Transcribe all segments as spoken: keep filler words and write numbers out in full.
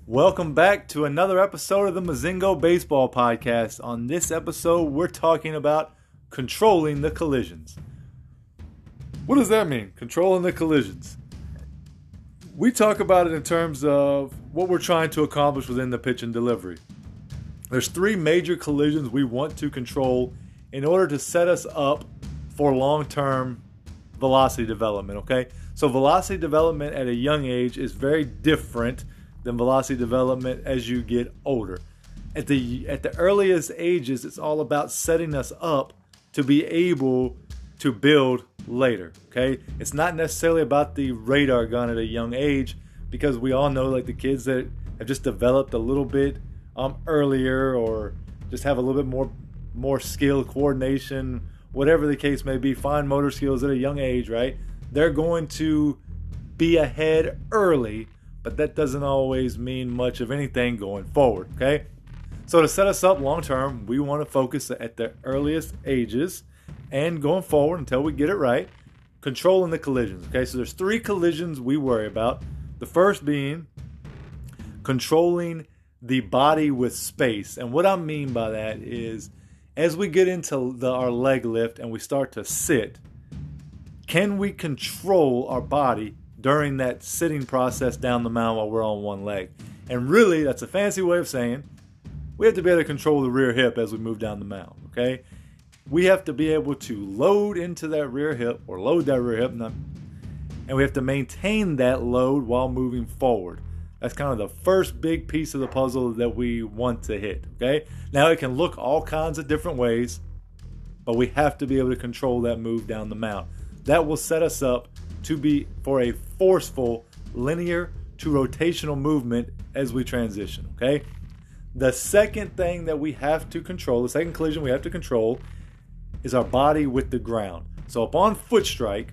Welcome back to another episode of the Mozingo Baseball Podcast. On this episode, we're talking about controlling the collisions. What does that mean? Controlling the collisions. We talk about it in terms of what we're trying to accomplish within the pitch and delivery. There's three major collisions we want to control in order to set us up for long-term velocity development, okay? So velocity development at a young age is very different than velocity development as you get older. At the at the earliest ages, it's all about setting us up to be able to build later, okay? It's not necessarily about the radar gun at a young age, because we all know, like, the kids that have just developed a little bit um, earlier, or just have a little bit more more skill, coordination, whatever the case may be, fine motor skills at a young age, right? They're going to be ahead early, but that doesn't always mean much of anything going forward, okay? So to set us up long term, we want to focus at the earliest ages and going forward until we get it right, controlling the collisions, okay? So there's three collisions we worry about. The first being controlling the body with space. And what I mean by that is, as we get into the, our leg lift and we start to sit, can we control our body during that sitting process down the mound while we're on one leg? And really, that's a fancy way of saying we have to be able to control the rear hip as we move down the mound, okay? We have to be able to load into that rear hip, or load that rear hip, and we have to maintain that load while moving forward. That's kind of the first big piece of the puzzle that we want to hit, okay? Now, it can look all kinds of different ways, but we have to be able to control that move down the mound. That will set us up to be for a forceful linear to rotational movement as we transition, okay? The second thing that we have to control, the second collision we have to control, is our body with the ground. So upon foot strike,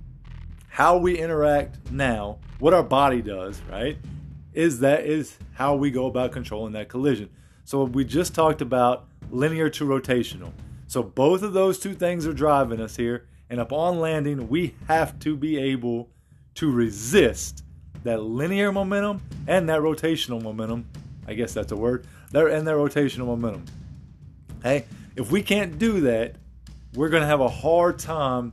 how we interact now, what our body does, right, is that is how we go about controlling that collision. So we just talked about linear to rotational. So both of those two things are driving us here. And upon landing, we have to be able to resist that linear momentum and that rotational momentum. I guess that's a word. There and that rotational momentum. Hey, if we can't do that, we're going to have a hard time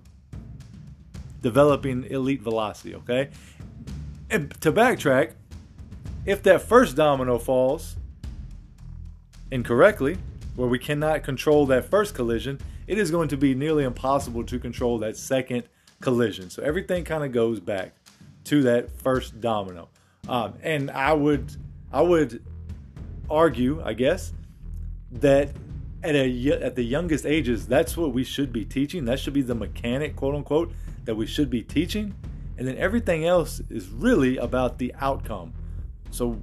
developing elite velocity, okay? And to backtrack, if that first domino falls incorrectly, where we cannot control that first collision, it is going to be nearly impossible to control that second collision. So everything kind of goes back to that first domino. Um, and I would, I would argue, I guess, that at a at the youngest ages, that's what we should be teaching. That should be the mechanic, quote unquote, that we should be teaching. And then everything else is really about the outcome. So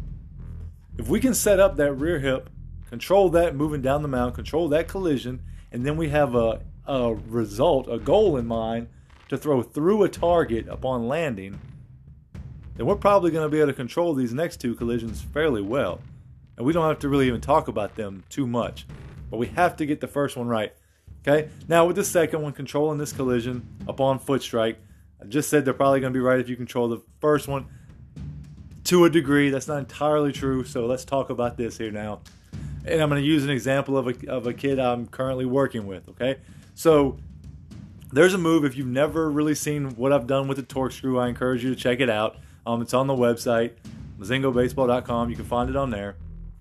if we can set up that rear hip, control that moving down the mound, control that collision, and then we have a, a result, a goal in mind to throw through a target upon landing, then we're probably going to be able to control these next two collisions fairly well. And we don't have to really even talk about them too much. But we have to get the first one right. Okay? Now with the second one, controlling this collision upon foot strike, I just said they're probably going to be right if you control the first one to a degree. That's not entirely true, so let's talk about this here now. And I'm going to use an example of a, of a kid I'm currently working with, okay? So there's a move. If you've never really seen what I've done with the torque screw, I encourage you to check it out. Um, it's on the website, mozingo baseball dot com. You can find it on there.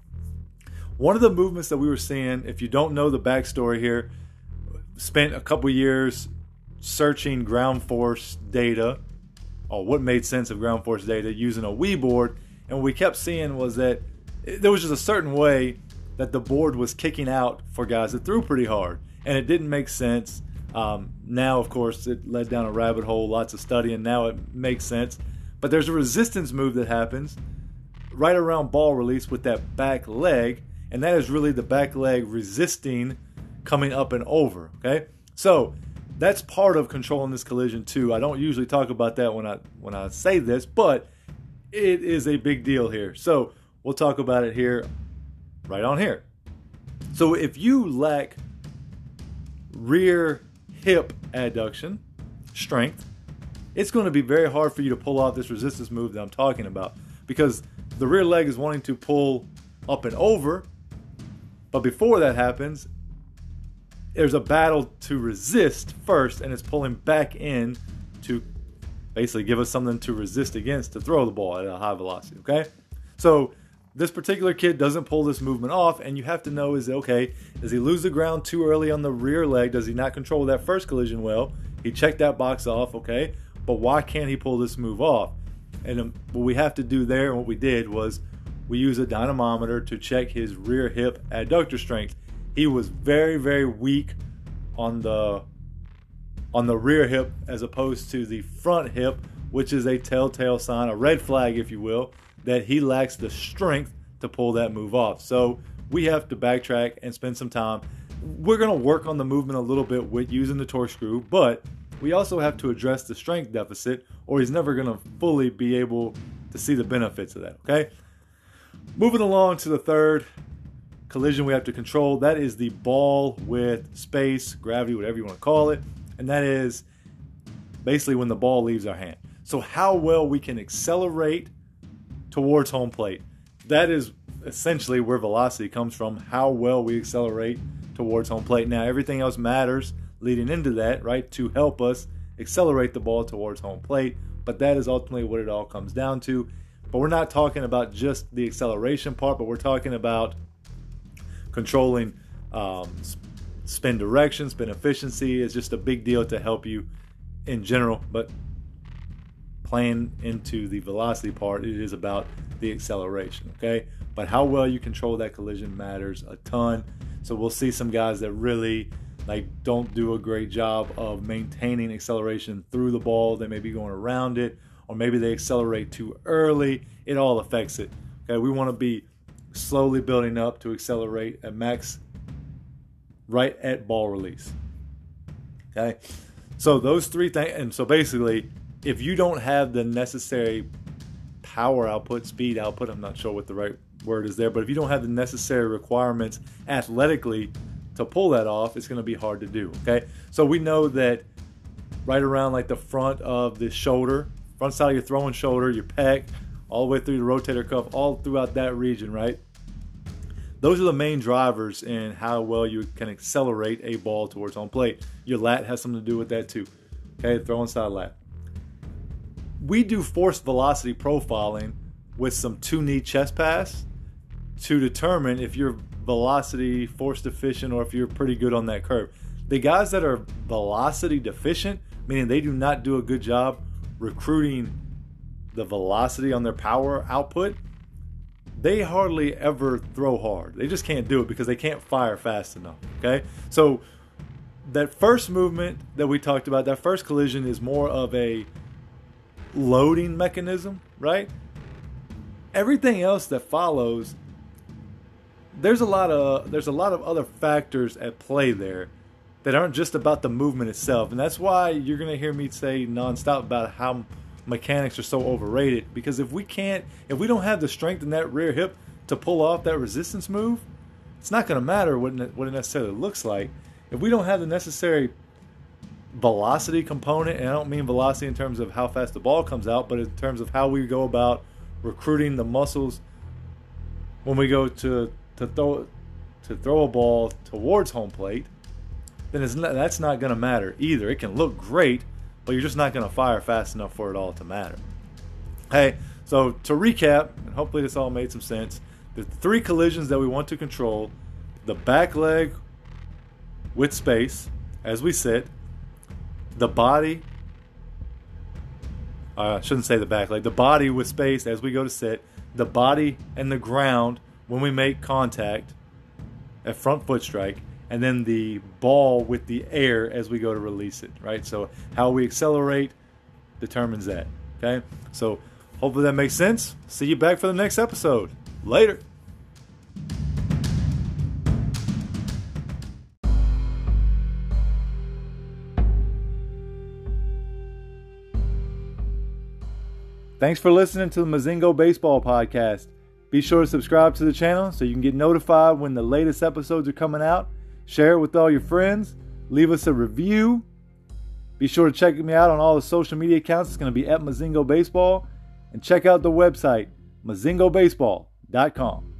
One of the movements that we were seeing, if you don't know the backstory here, spent a couple years searching ground force data, or what made sense of ground force data using a Wii board, and what we kept seeing was that there was just a certain way that the board was kicking out for guys that threw pretty hard, and it didn't make sense. Um, now, of course, it led down a rabbit hole, lots of studying. Now it makes sense. But there's a resistance move that happens right around ball release with that back leg, and that is really the back leg resisting coming up and over, okay? So that's part of controlling this collision too. I don't usually talk about that when I when I say this, but it is a big deal here. So we'll talk about it here, right on here. So if you lack rear hip adduction strength, it's going to be very hard for you to pull off this resistance move that I'm talking about, because the rear leg is wanting to pull up and over, but before that happens, there's a battle to resist first, and it's pulling back in to basically give us something to resist against to throw the ball at a high velocity, okay? So this particular kid doesn't pull this movement off, and you have to know, is okay, does he lose the ground too early on the rear leg? Does he not control that first collision well? He checked that box off, okay, but why can't he pull this move off? And um, what we have to do there, and what we did, was we use a dynamometer to check his rear hip adductor strength. He was very, very weak on the on the rear hip as opposed to the front hip, which is a telltale sign, a red flag, if you will, that he lacks the strength to pull that move off. So we have to backtrack and spend some time. We're going to work on the movement a little bit with using the torque screw, but we also have to address the strength deficit, or he's never going to fully be able to see the benefits of that, okay? Moving along to the third collision we have to control, that is the ball with space, gravity, whatever you want to call it, and that is basically when the ball leaves our hand. So how well we can accelerate towards home plate. That is essentially where velocity comes from, how well we accelerate towards home plate. Now, everything else matters leading into that, right, to help us accelerate the ball towards home plate, but that is ultimately what it all comes down to. But we're not talking about just the acceleration part, but we're talking about controlling um, spin direction, spin efficiency is just a big deal to help you in general, but playing into the velocity part, it is about the acceleration, okay? But how well you control that collision matters a ton. So we'll see some guys that really like don't do a great job of maintaining acceleration through the ball. They may be going around it, or maybe they accelerate too early. It all affects it, okay? We want to be slowly building up to accelerate at max right at ball release, okay? So those three things, and so basically, if you don't have the necessary power output, speed output, I'm not sure what the right word is there, but if you don't have the necessary requirements athletically to pull that off, it's going to be hard to do, okay? So we know that right around like the front of the shoulder, front side of your throwing shoulder, your pec, all the way through the rotator cuff, all throughout that region, right? Those are the main drivers in how well you can accelerate a ball towards home plate. Your lat has something to do with that too, okay? Throwing side lat. We do force velocity profiling with some two-knee chest pass to determine if you're velocity force deficient or if you're pretty good on that curve. The guys that are velocity deficient, meaning they do not do a good job recruiting the velocity on their power output, they hardly ever throw hard. They just can't do it because they can't fire fast enough, okay? So that first movement that we talked about, that first collision is more of a loading mechanism, right? Everything else that follows, there's a lot of there's a lot of other factors at play there that aren't just about the movement itself, and that's why you're gonna hear me say nonstop about how mechanics are so overrated. Because if we can't, if we don't have the strength in that rear hip to pull off that resistance move, it's not gonna matter what it, what it necessarily looks like. If we don't have the necessary velocity component, and I don't mean velocity in terms of how fast the ball comes out, but in terms of how we go about recruiting the muscles when we go to to throw to throw a ball towards home plate, then it's not, that's not going to matter either. It can look great, but you're just not going to fire fast enough for it all to matter. Hey, so to recap, and hopefully this all made some sense, the three collisions that we want to control: the back leg with space as we sit, the body, uh, I shouldn't say the back leg, the body with space as we go to sit, the body and the ground when we make contact at front foot strike, and then the ball with the air as we go to release it, right? So how we accelerate determines that, okay? So hopefully that makes sense. See you back for the next episode. Later. Thanks for listening to the Mozingo Baseball Podcast. Be sure to subscribe to the channel so you can get notified when the latest episodes are coming out. Share it with all your friends. Leave us a review. Be sure to check me out on all the social media accounts. It's going to be at Mozingo Baseball. And check out the website, mozingo baseball dot com.